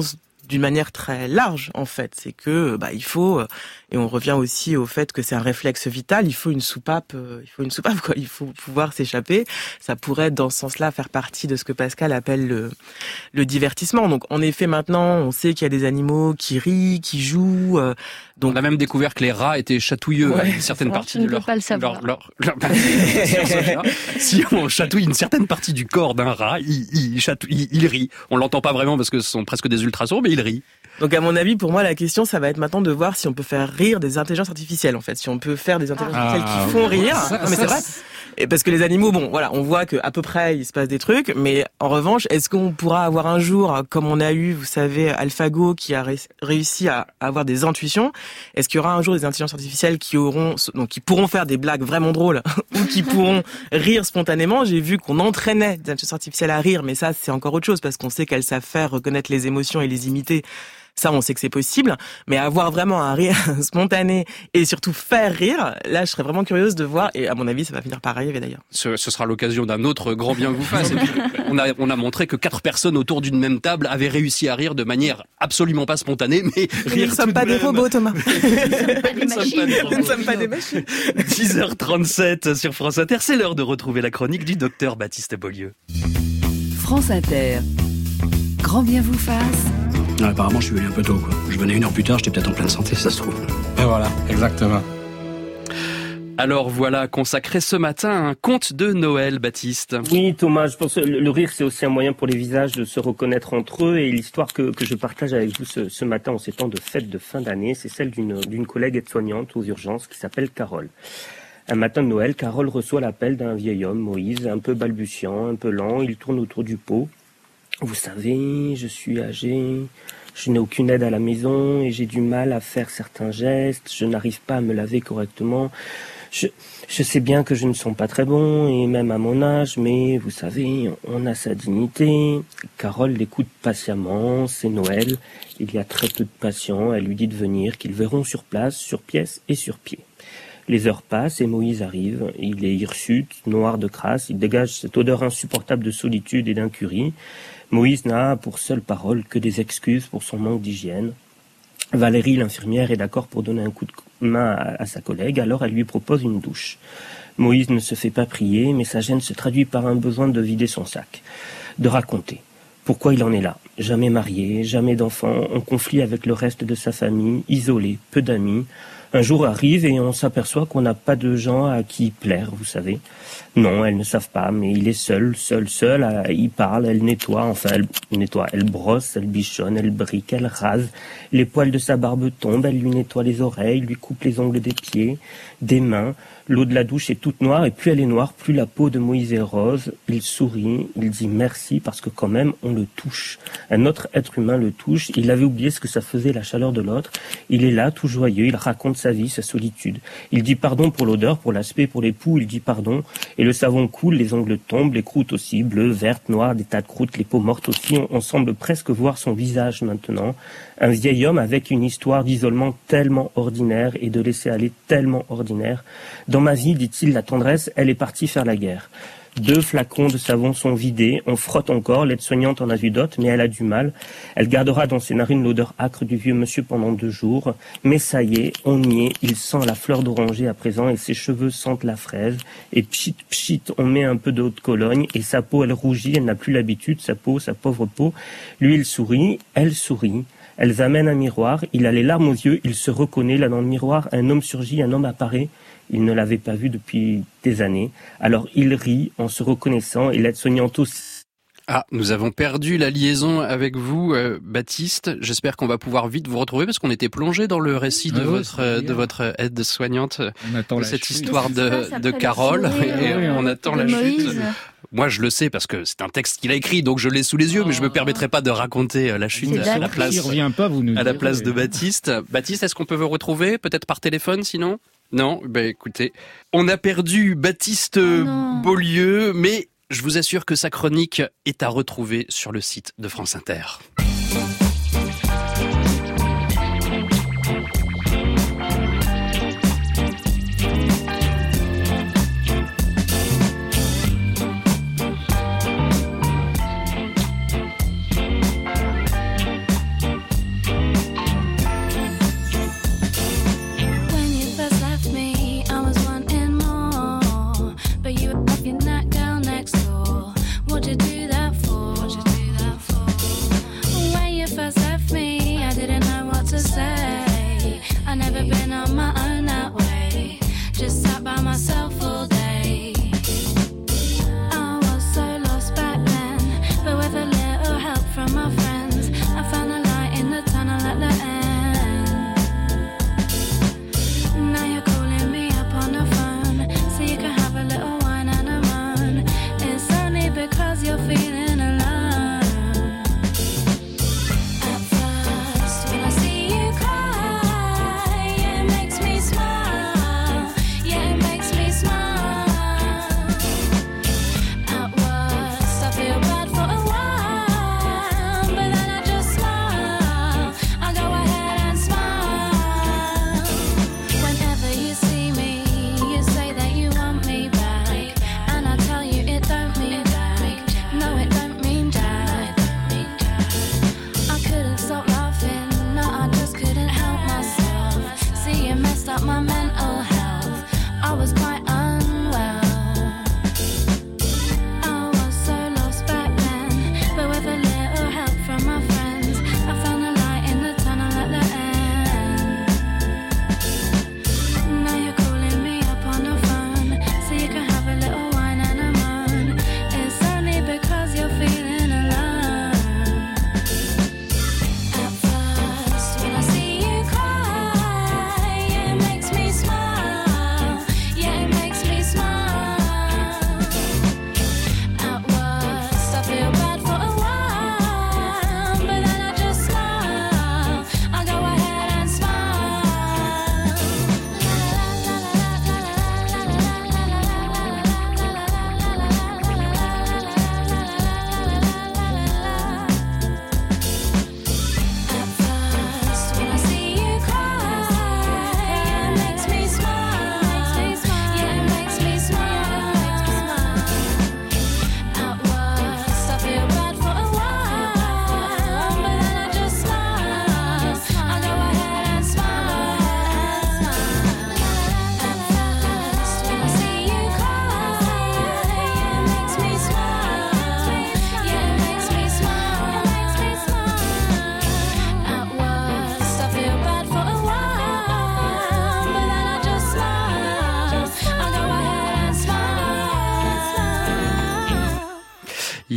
d'une manière très large, en fait. C'est que, il faut, et on revient aussi au fait que c'est un réflexe vital, il faut une soupape, quoi. Il faut pouvoir s'échapper. Ça pourrait, dans ce sens-là, faire partie de ce que Pascal appelle le divertissement. Donc, en effet, maintenant, on sait qu'il y a des animaux qui rient, qui jouent, donc... On a même découvert que les rats étaient chatouilleux à une certaine partie de leur... pas le savoir. Si on chatouille une certaine partie du corps d'un rat, il rit. On l'entend pas vraiment parce que ce sont presque des ultrasons, mais il rit. Donc à mon avis, pour moi, la question, ça va être maintenant de voir si on peut faire rire des intelligences artificielles, en fait. Si on peut faire des intelligences artificielles qui font rire. Non, mais c'est vrai. Et parce que les animaux, on voit que à peu près il se passe des trucs, mais en revanche, est-ce qu'on pourra avoir un jour, comme on a eu, vous savez, AlphaGo qui a réussi à avoir des intuitions, est-ce qu'il y aura un jour des intelligences artificielles qui pourront faire des blagues vraiment drôles ou qui pourront rire spontanément? J'ai vu qu'on entraînait des intelligences artificielles à rire, mais ça c'est encore autre chose parce qu'on sait qu'elles savent faire reconnaître les émotions et les imiter. Ça, on sait que c'est possible, mais avoir vraiment un rire spontané et surtout faire rire, là, je serais vraiment curieuse de voir, et à mon avis, ça va finir par arriver d'ailleurs. Ce sera l'occasion d'un autre grand bien vous fasse. Et puis, on a montré que 4 personnes autour d'une même table avaient réussi à rire de manière absolument pas spontanée, mais rire. Nous ne sommes pas des robots, Thomas. Nous ne sommes pas des machines. 10h37 sur France Inter, c'est l'heure de retrouver la chronique du docteur Baptiste Beaulieu. France Inter. Grand bien vous fasse. Non, apparemment, je suis venu un peu tôt, quoi. Je venais 1 heure plus tard, j'étais peut-être en pleine santé, si ça se trouve. Et voilà, exactement. Alors voilà, consacré ce matin à un conte de Noël, Baptiste. Oui, Thomas, je pense que le rire, c'est aussi un moyen pour les visages de se reconnaître entre eux. Et l'histoire que je partage avec vous ce matin, en ces temps de fête de fin d'année, c'est celle d'une collègue aide-soignante aux urgences qui s'appelle Carole. Un matin de Noël, Carole reçoit l'appel d'un vieil homme, Moïse, un peu balbutiant, un peu lent. Il tourne autour du pot. Vous savez, je suis âgé, je n'ai aucune aide à la maison et j'ai du mal à faire certains gestes, je n'arrive pas à me laver correctement. Je sais bien que je ne sens pas très bon, et même à mon âge, mais vous savez, on a sa dignité. Carole l'écoute patiemment, c'est Noël, il y a très peu de patients, elle lui dit de venir, qu'ils verront sur place, sur pièce et sur pied. Les heures passent et Moïse arrive, il est hirsute, noir de crasse, il dégage cette odeur insupportable de solitude et d'incurie. Moïse n'a pour seule parole que des excuses pour son manque d'hygiène. Valérie, l'infirmière, est d'accord pour donner un coup de main à sa collègue, alors elle lui propose une douche. Moïse ne se fait pas prier, mais sa gêne se traduit par un besoin de vider son sac, de raconter pourquoi il en est là. Jamais marié, jamais d'enfant, en conflit avec le reste de sa famille, isolé, peu d'amis. Un jour arrive et on s'aperçoit qu'on n'a pas de gens à qui plaire, vous savez. Non, elles ne savent pas, mais il est seul. Il parle, elle nettoie, elle brosse, elle bichonne, elle brique, elle rase. Les poils de sa barbe tombent, elle lui nettoie les oreilles, lui coupe les ongles des pieds, des mains. L'eau de la douche est toute noire et plus elle est noire, plus la peau de Moïse est rose. Il sourit, il dit merci parce que quand même on le touche. Un autre être humain le touche, il avait oublié ce que ça faisait la chaleur de l'autre. Il est là, tout joyeux, il raconte sa vie, sa solitude. Il dit pardon pour l'odeur, pour l'aspect, pour les poux, il dit pardon. Et le savon coule, les ongles tombent, les croûtes aussi, bleues, vertes, noires, des tas de croûtes, les peaux mortes aussi. On semble presque voir son visage maintenant. Un vieil homme avec une histoire d'isolement tellement ordinaire et de laisser aller tellement ordinaire. Dans ma vie, dit-il, la tendresse, elle est partie faire la guerre. 2 flacons de savon sont vidés, on frotte encore, l'aide-soignante en a vu d'autres, mais elle a du mal. Elle gardera dans ses narines l'odeur âcre du vieux monsieur pendant 2 jours. Mais ça y est, on y est, il sent la fleur d'oranger à présent et ses cheveux sentent la fraise. Et pchit, pchit, on met un peu d'eau de Cologne et sa peau, elle rougit, elle n'a plus l'habitude, sa peau, sa pauvre peau. Lui, il sourit, elle sourit. Elles amènent un miroir, il a les larmes aux yeux, il se reconnaît, là dans le miroir, un homme surgit, un homme apparaît. Il ne l'avait pas vu depuis des années. Alors il rit en se reconnaissant et l'aide-soignante aussi. Ah, nous avons perdu la liaison avec vous, Baptiste. J'espère qu'on va pouvoir vite vous retrouver parce qu'on était plongé dans le récit de votre aide-soignante de cette histoire de Carole. Et on attend la chute. Moi, je le sais parce que c'est un texte qu'il a écrit, donc je l'ai sous les yeux, mais je me permettrai pas de raconter la chute à la place de Baptiste. Baptiste, est-ce qu'on peut vous retrouver? Peut-être par téléphone, sinon? Non, écoutez, on a perdu Baptiste Beaulieu, mais je vous assure que sa chronique est à retrouver sur le site de France Inter.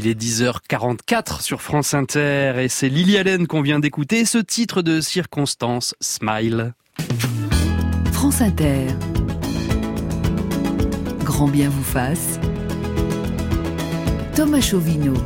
Il est 10h44 sur France Inter et c'est Lily Allen qu'on vient d'écouter. Ce titre de circonstance, Smile. France Inter. Grand bien vous fasse. Thomas Chauvineau.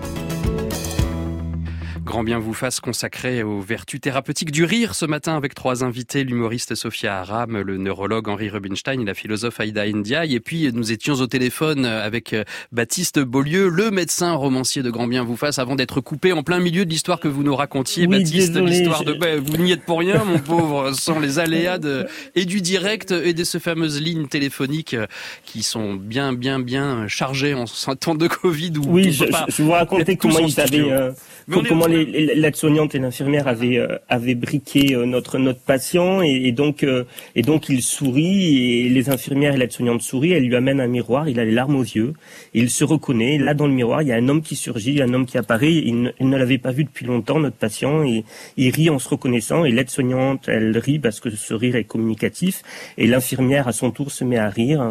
Grand bien vous fasse consacré aux vertus thérapeutiques du rire ce matin avec 3 invités, l'humoriste Sophia Aram, le neurologue Henri Rubinstein et la philosophe Aïda Ndiaye. Et puis nous étions au téléphone avec Baptiste Beaulieu, le médecin romancier de Grand bien vous fasse, avant d'être coupé en plein milieu de l'histoire que vous nous racontiez, oui, Baptiste. Désolé, l'histoire de vous n'y êtes pour rien, mon pauvre, sans les aléas et du direct et de ces fameuses lignes téléphoniques qui sont bien chargées en ce temps de Covid. Où oui, je vous racontais comment ils avaient... comment l'aide-soignante et l'infirmière avaient briqué notre patient et donc il sourit et les infirmières et l'aide-soignante sourient. Elle lui amène un miroir, il a les larmes aux yeux, et il se reconnaît. Là dans le miroir, il y a un homme qui surgit, un homme qui apparaît. Il ne l'avait pas vu depuis longtemps, notre patient, et il rit en se reconnaissant. Et l'aide-soignante, elle rit parce que ce rire est communicatif. Et l'infirmière à son tour se met à rire.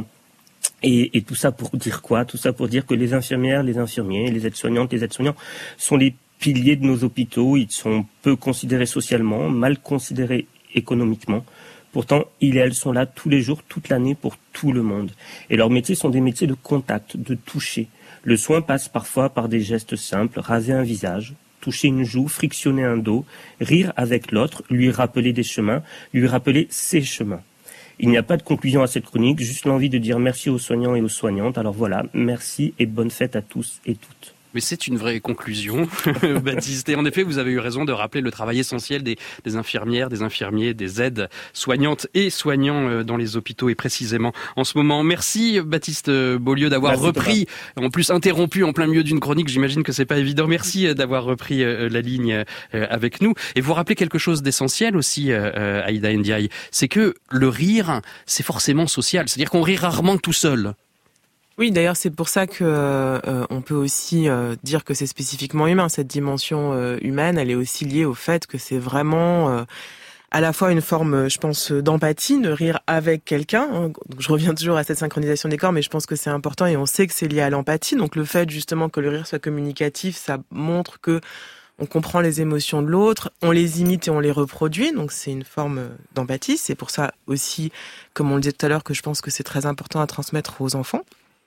Et tout ça pour dire quoi ? Tout ça pour dire que les infirmières, les infirmiers, les aides-soignantes, les aides-soignants sont les piliers de nos hôpitaux. Ils sont peu considérés socialement, mal considérés économiquement. Pourtant, ils et elles sont là tous les jours, toute l'année, pour tout le monde. Et leurs métiers sont des métiers de contact, de toucher. Le soin passe parfois par des gestes simples, raser un visage, toucher une joue, frictionner un dos, rire avec l'autre, lui rappeler des chemins, lui rappeler ses chemins. Il n'y a pas de conclusion à cette chronique, juste l'envie de dire merci aux soignants et aux soignantes. Alors voilà, merci et bonne fête à tous et toutes. Mais c'est une vraie conclusion, Baptiste. Et en effet, vous avez eu raison de rappeler le travail essentiel des infirmières, des infirmiers, des aides soignantes et soignants dans les hôpitaux et précisément en ce moment. Merci Baptiste Beaulieu d'avoir repris, en plus interrompu en plein milieu d'une chronique. J'imagine que c'est pas évident. Merci d'avoir repris la ligne avec nous. Et vous rappelez quelque chose d'essentiel aussi, Aïda Ndiaye, c'est que le rire, c'est forcément social. C'est-à-dire qu'on rit rarement tout seul. Oui, d'ailleurs, c'est pour ça que on peut aussi dire que c'est spécifiquement humain. Cette dimension humaine, elle est aussi liée au fait que c'est vraiment à la fois une forme, je pense, d'empathie, de rire avec quelqu'un. Donc, je reviens toujours à cette synchronisation des corps, mais je pense que c'est important et on sait que c'est lié à l'empathie. Donc, le fait justement que le rire soit communicatif, ça montre que on comprend les émotions de l'autre, on les imite et on les reproduit, donc c'est une forme d'empathie. C'est pour ça aussi, comme on le disait tout à l'heure, que je pense que c'est très important à transmettre aux enfants.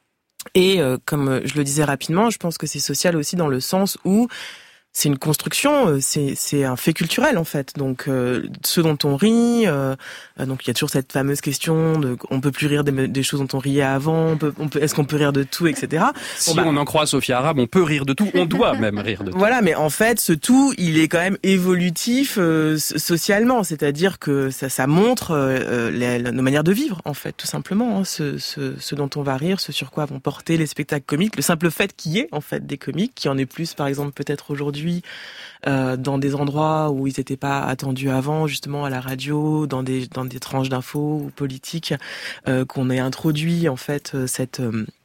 Et comme je le disais rapidement, je pense que c'est social aussi dans le sens où c'est une construction, c'est un fait culturel en fait. Donc ce dont on rit, donc il y a toujours cette fameuse question de on peut plus rire des choses dont on riait avant, est-ce qu'on peut rire de tout, etc. Si on en croit Sophia Aram, on peut rire de tout, on doit même rire de tout. Voilà, mais en fait ce tout, il est quand même évolutif socialement, c'est-à-dire que ça montre nos manières de vivre en fait, tout simplement, hein, ce dont on va rire, ce sur quoi vont porter les spectacles comiques, le simple fait qu'il y ait en fait des comiques, qui en est plus par exemple peut-être aujourd'hui dans des endroits où ils n'étaient pas attendus avant, justement à la radio, dans des tranches d'infos ou politiques, qu'on ait introduit en fait cette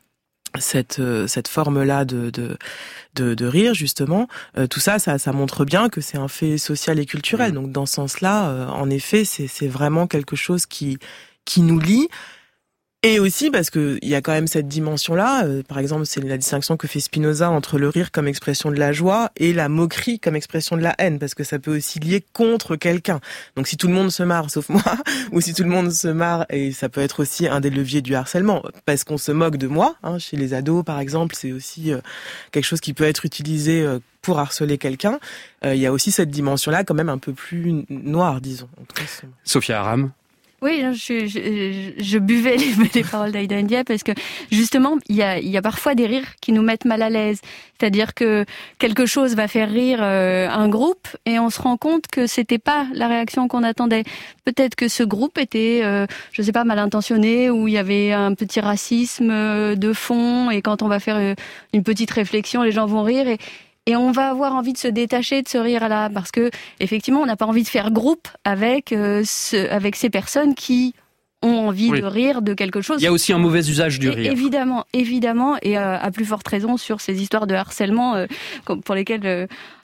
forme-là de rire justement. Tout ça montre bien que c'est un fait social et culturel. Donc dans ce sens-là, en effet, c'est vraiment quelque chose qui nous lie. Et aussi parce que il y a quand même cette dimension-là, par exemple, c'est la distinction que fait Spinoza entre le rire comme expression de la joie et la moquerie comme expression de la haine, parce que ça peut aussi lier contre quelqu'un. Donc si tout le monde se marre sauf moi, ou si tout le monde se marre, et ça peut être aussi un des leviers du harcèlement, parce qu'on se moque de moi, hein, chez les ados par exemple, c'est aussi quelque chose qui peut être utilisé pour harceler quelqu'un. Il y a aussi cette dimension-là quand même un peu plus noire, disons. En tout cas, Sophia Aram. Oui, je buvais les paroles d'Aïda Ndiaye parce que justement, il y a parfois des rires qui nous mettent mal à l'aise. C'est-à-dire que quelque chose va faire rire un groupe et on se rend compte que c'était pas la réaction qu'on attendait. Peut-être que ce groupe était, je sais pas, mal intentionné, ou il y avait un petit racisme de fond, et quand on va faire une petite réflexion, les gens vont rire et on va avoir envie de se détacher de ce rire-là, parce que effectivement, on n'a pas envie de faire groupe avec ces personnes qui ont envie de rire de quelque chose. Il y a aussi un mauvais usage du rire. Évidemment, et à plus forte raison sur ces histoires de harcèlement pour lesquelles. Mais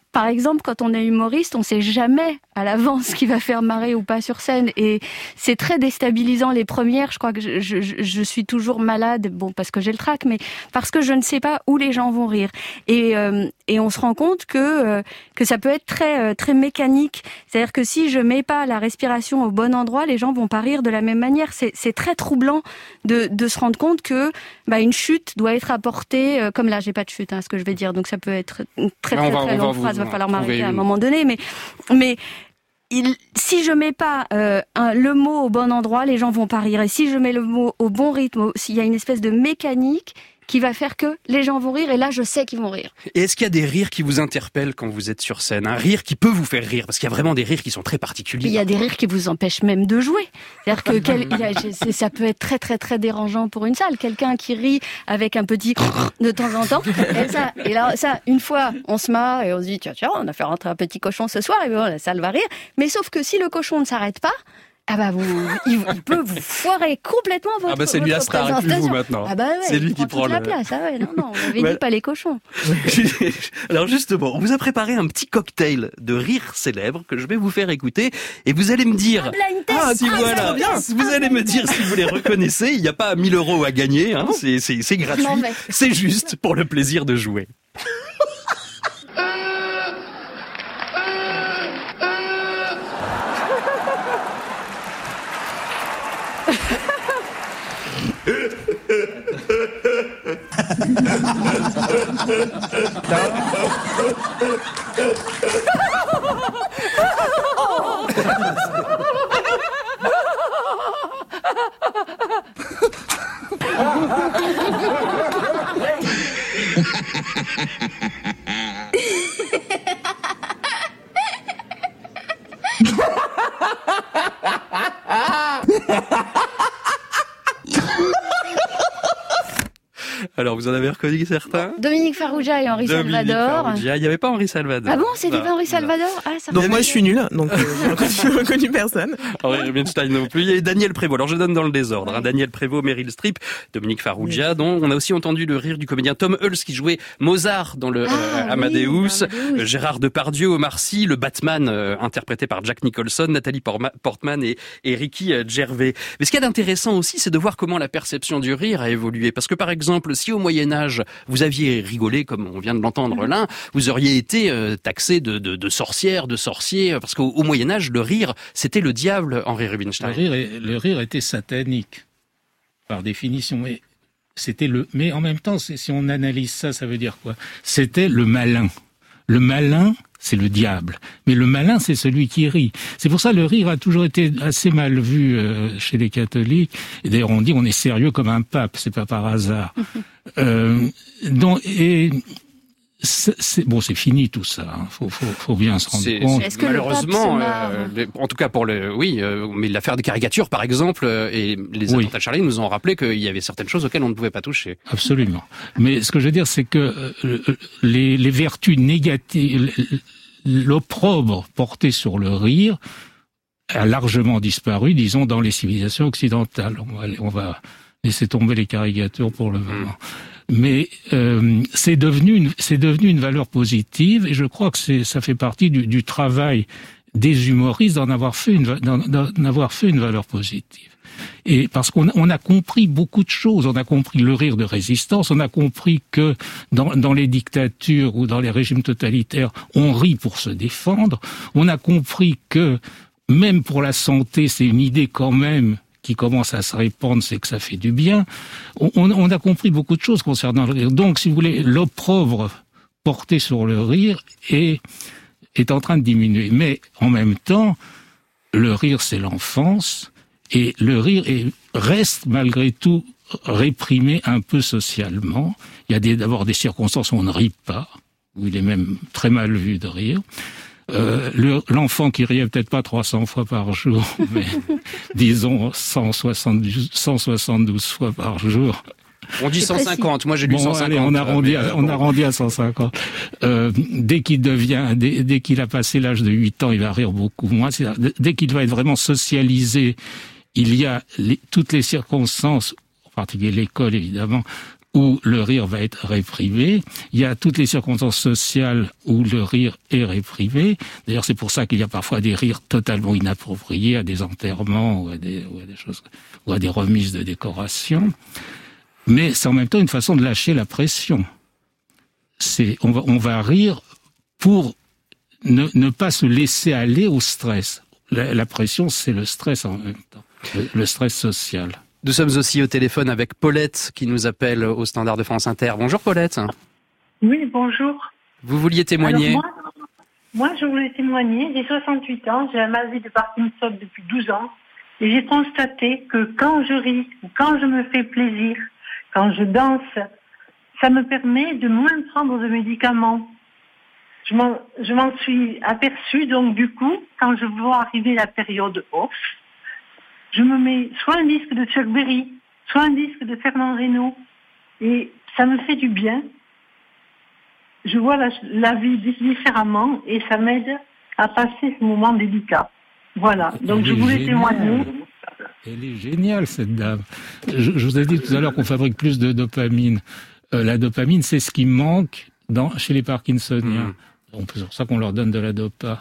par exemple, quand on est humoriste, on sait jamais à l'avance ce qui va faire marrer ou pas sur scène. Et c'est très déstabilisant. Les premières, je crois que je suis toujours malade, bon, parce que j'ai le trac, mais parce que je ne sais pas où les gens vont rire. Et on se rend compte que ça peut être très, très mécanique. C'est-à-dire que si je mets pas la respiration au bon endroit, les gens vont pas rire de la même manière. C'est très troublant de se rendre compte que, une chute doit être apportée, comme là, j'ai pas de chute, ce que je vais dire. Donc ça peut être une très longue phrase. Va falloir m'arrêter à un moment donné, mais si je mets pas le mot au bon endroit, les gens vont pas rire. Et si je mets le mot au bon rythme, s'il y a une espèce de mécanique qui va faire que les gens vont rire, et là je sais qu'ils vont rire. Et est-ce qu'il y a des rires qui vous interpellent quand vous êtes sur scène? Un rire qui peut vous faire rire? Parce qu'il y a vraiment des rires qui sont très particuliers. Il y a des rires qui vous empêchent même de jouer. C'est-à-dire que ça peut être très très très dérangeant pour une salle. Quelqu'un qui rit avec un petit de temps en temps. Et là, une fois, on se marre et on se dit tiens, on a fait rentrer un petit cochon ce soir, et bon, la salle va rire. Mais sauf que si le cochon ne s'arrête pas, il peut vous foirer complètement votre c'est lui la star, plus vous maintenant. C'est lui qui prend la place. Non, on avait dit pas les cochons. Alors justement, on vous a préparé un petit cocktail de rires célèbres que je vais vous faire écouter, et vous allez me dire vous allez me dire si vous les reconnaissez. Il n'y a pas 1 000 € à gagner, c'est gratuit. C'est juste pour le plaisir de jouer. Alors, vous en avez reconnu certains? Dominique Farrugia et Henri Salvador. Il n'y avait pas Henri Salvador. Ah bon, c'était pas Henri Salvador? Donc moi je suis nul, donc je n'ai reconnu personne. Henri Rubinstein non plus. Il y a Daniel Prévost. Alors je donne dans le désordre. Daniel Prévost, Meryl Streep, Dominique Farrugia, dont on a aussi entendu le rire du comédien Tom Hulce qui jouait Mozart dans le Amadeus. Gérard Depardieu, Omar Sy, le Batman interprété par Jack Nicholson, Nathalie Portman et Ricky Gervais. Mais ce qu'il y a d'intéressant aussi, c'est de voir comment la perception du rire a évolué. Parce que par exemple, si au Moyen-Âge, vous aviez rigolé, comme on vient de l'entendre là, vous auriez été taxé de sorcière, de sorcier, parce qu'au Moyen-Âge, le rire, c'était le diable, Henri Rubinstein. Le rire était satanique, par définition. Mais en même temps, si on analyse ça, ça veut dire quoi? C'était le malin. Le malin, c'est le diable. Mais le malin, c'est celui qui rit. C'est pour ça que le rire a toujours été assez mal vu chez les catholiques. Et d'ailleurs, on dit on est sérieux comme un pape, c'est pas par hasard. C'est fini tout ça. Faut bien se rendre compte. Est-ce que malheureusement, en tout cas mais l'affaire des caricatures par exemple et les attentats de Charlie nous ont rappelé qu'il y avait certaines choses auxquelles on ne pouvait pas toucher. Absolument. Mais ce que je veux dire, c'est que les vertus négatives, l'opprobre porté sur le rire a largement disparu, disons, dans les civilisations occidentales. On va laisser tomber les caricatures pour le moment. Mais c'est devenu une valeur positive, et je crois que ça fait partie du travail des humoristes d'en avoir fait une valeur positive. Et parce qu'on a compris beaucoup de choses, on a compris le rire de résistance, on a compris que dans les dictatures ou dans les régimes totalitaires, on rit pour se défendre, on a compris que même pour la santé, c'est une idée quand même qui commence à se répandre, c'est que ça fait du bien. On a compris beaucoup de choses concernant le rire. Donc, si vous voulez, l'opprobre porté sur le rire est en train de diminuer. Mais en même temps, le rire, c'est l'enfance, et le rire reste malgré tout réprimé un peu socialement. Il y a d'abord des circonstances où on ne rit pas, où il est même très mal vu de rire. L'enfant qui riait peut-être pas 300 fois par jour, mais disons 172 fois par jour. On dit 150, moi j'ai lu 150. Allez, on arrondit à 150. Dès qu'il a passé l'âge de 8 ans, il va rire beaucoup moins. Dès qu'il va être vraiment socialisé, il y a toutes les circonstances, en particulier l'école évidemment, où le rire va être réprimé. Il y a toutes les circonstances sociales où le rire est réprimé. D'ailleurs, c'est pour ça qu'il y a parfois des rires totalement inappropriés à des enterrements ou à des choses, ou à des remises de décoration. Mais c'est en même temps une façon de lâcher la pression. On va rire pour ne pas se laisser aller au stress. La pression, c'est le stress en même temps, le stress social. Nous sommes aussi au téléphone avec Paulette qui nous appelle au standard de France Inter. Bonjour Paulette. Oui, bonjour. Vous vouliez témoigner? Alors moi, je voulais témoigner. J'ai 68 ans, j'ai un maladie de Parkinson depuis 12 ans. Et j'ai constaté que quand je ris, quand je me fais plaisir, quand je danse, ça me permet de moins prendre de médicaments. Je m'en suis aperçue, donc du coup, quand je vois arriver la période off, je me mets soit un disque de Chuck Berry, soit un disque de Fernand Reynaud, et ça me fait du bien. Je vois la vie différemment et ça m'aide à passer ce moment délicat. Voilà, donc je voulais témoigner. Elle est géniale, cette dame. Je vous ai dit tout à l'heure qu'on fabrique plus de dopamine. La dopamine, c'est ce qui manque chez les Parkinsoniens. C'est pour ça qu'on leur donne de la dopa.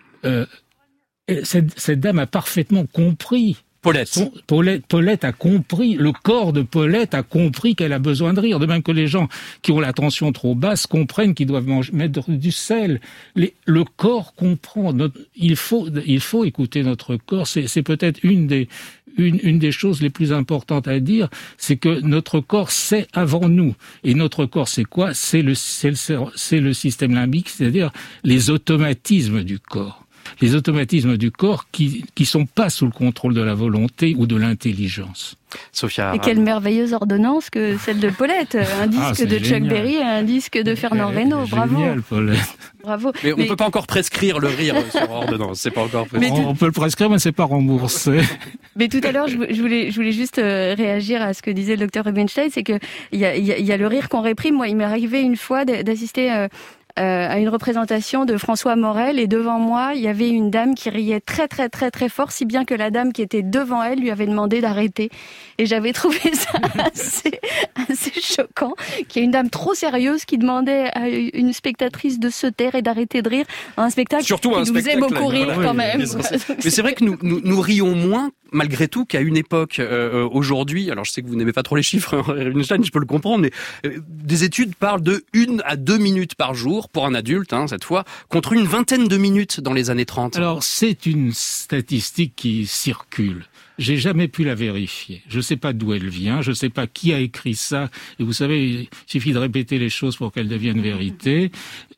Cette dame a parfaitement compris. Paulette a compris, le corps de Paulette a compris qu'elle a besoin de rire. De même que les gens qui ont la tension trop basse comprennent qu'ils doivent mettre du sel. Le corps comprend. Il faut écouter notre corps. C'est peut-être une des choses les plus importantes à dire, c'est que notre corps sait avant nous. Et notre corps, c'est quoi? C'est le système limbique, c'est-à-dire les automatismes du corps. Les automatismes du corps qui sont pas sous le contrôle de la volonté ou de l'intelligence. Sophia. Et quelle merveilleuse ordonnance que celle de Paulette. Un disque de Chuck Berry et un disque de Fernand Reynaud. Bravo. Génial, Paulette. Bravo. Mais on peut pas encore prescrire le rire sur ordonnance. C'est pas encore possible. On peut le prescrire, mais c'est pas remboursé. Mais tout à l'heure, je voulais juste réagir à ce que disait le docteur Rubinstein, c'est que il y a le rire qu'on réprime. Moi, il m'est arrivé une fois d'assister à une représentation de François Morel, et devant moi, il y avait une dame qui riait très très très très fort, si bien que la dame qui était devant elle lui avait demandé d'arrêter. Et j'avais trouvé ça assez choquant, qu'il y ait une dame trop sérieuse qui demandait à une spectatrice de se taire et d'arrêter de rire. Un spectacle surtout qui nous faisait beaucoup rire quand même. Mais c'est vrai que nous rions moins malgré tout qu'à une époque. Aujourd'hui, alors je sais que vous n'aimez pas trop les chiffres, Rubinstein, je peux le comprendre, mais des études parlent de 1 à 2 minutes par jour pour un adulte, cette fois, contre une vingtaine de minutes dans les années 30. Alors, c'est une statistique qui circule. J'ai jamais pu la vérifier. Je sais pas d'où elle vient, je sais pas qui a écrit ça. Et vous savez, il suffit de répéter les choses pour qu'elles deviennent vérité.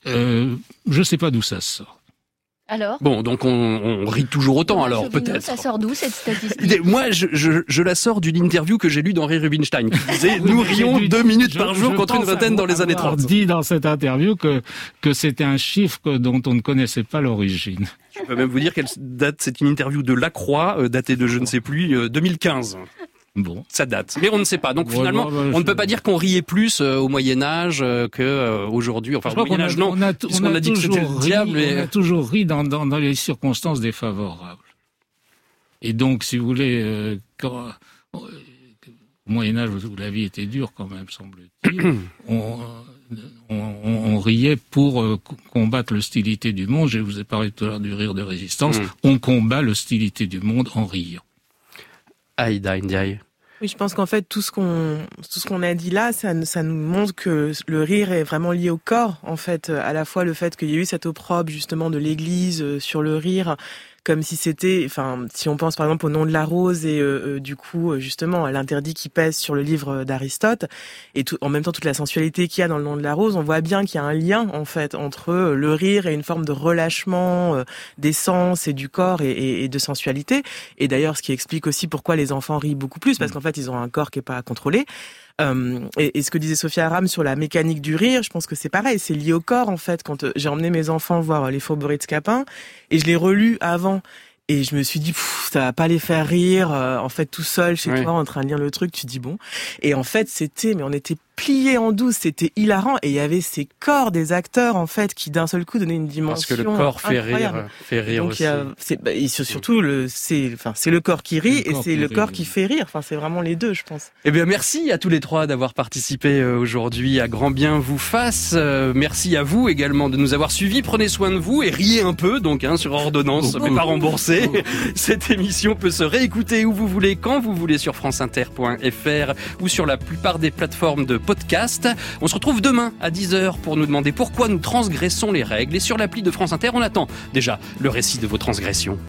Je sais pas d'où ça sort. Alors ? Bon, donc on rit toujours autant, alors peut-être. Ça sort d'où cette statistique ? Moi, je la sors d'une interview que j'ai lue d'Henri Rubinstein, qui disait « Nous rions 2 minutes par jour contre une vingtaine dans les années 30 ». Dit dans cette interview que c'était un chiffre dont on ne connaissait pas l'origine. Je peux même vous dire qu'elle date, c'est une interview de Lacroix, datée de je ne sais plus, 2015. Bon, ça date, mais on ne sait pas. Donc finalement, on ne peut pas dire qu'on riait plus au Moyen Âge que aujourd'hui. Enfin, au Moyen Âge, non. On a dit que c'était le diable. On a toujours ri dans les circonstances défavorables. Et donc, si vous voulez, au Moyen Âge où la vie était dure quand même, semble-t-il, on riait pour combattre l'hostilité du monde. Je vous ai parlé tout à l'heure du rire de résistance. On combat l'hostilité du monde en riant. Aïda Ndiaye. Oui, je pense qu'en fait, tout ce qu'on a dit là, ça nous montre que le rire est vraiment lié au corps. En fait, à la fois le fait qu'il y ait eu cet opprobre, justement, de l'Église sur le rire, comme si c'était, si on pense par exemple au nom de la rose et du coup, justement, à l'interdit qui pèse sur le livre d'Aristote, et en même temps toute la sensualité qu'il y a dans le nom de la rose, on voit bien qu'il y a un lien, en fait, entre le rire et une forme de relâchement des sens et du corps et de sensualité. Et d'ailleurs, ce qui explique aussi pourquoi les enfants rient beaucoup plus, parce qu'en fait, ils ont un corps qui est pas contrôlé. Et ce que disait Sophia Aram sur la mécanique du rire, je pense que c'est pareil, c'est lié au corps en fait. Quand j'ai emmené mes enfants voir Les Fourberies de Scapin et je l'ai relu avant et je me suis dit ça va pas les faire rire en fait tout seul chez toi en train de lire le truc, tu dis bon. Et en fait on était plié en douce, c'était hilarant, et il y avait ces corps des acteurs en fait qui d'un seul coup donnaient une dimension. Parce que le corps fait rire Donc, aussi. Et surtout c'est le corps qui rit et c'est le corps qui fait rire. Enfin, c'est vraiment les deux, je pense. Eh bien, merci à tous les trois d'avoir participé aujourd'hui à Grand Bien vous fasse. Merci à vous également de nous avoir suivis. Prenez soin de vous et riez un peu, donc sur ordonnance, mais pas remboursé. Cette émission peut se réécouter où vous voulez, quand vous voulez, sur franceinter.fr ou sur la plupart des plateformes de podcast. On se retrouve demain à 10h pour nous demander pourquoi nous transgressons les règles. Et sur l'appli de France Inter, on attend déjà le récit de vos transgressions.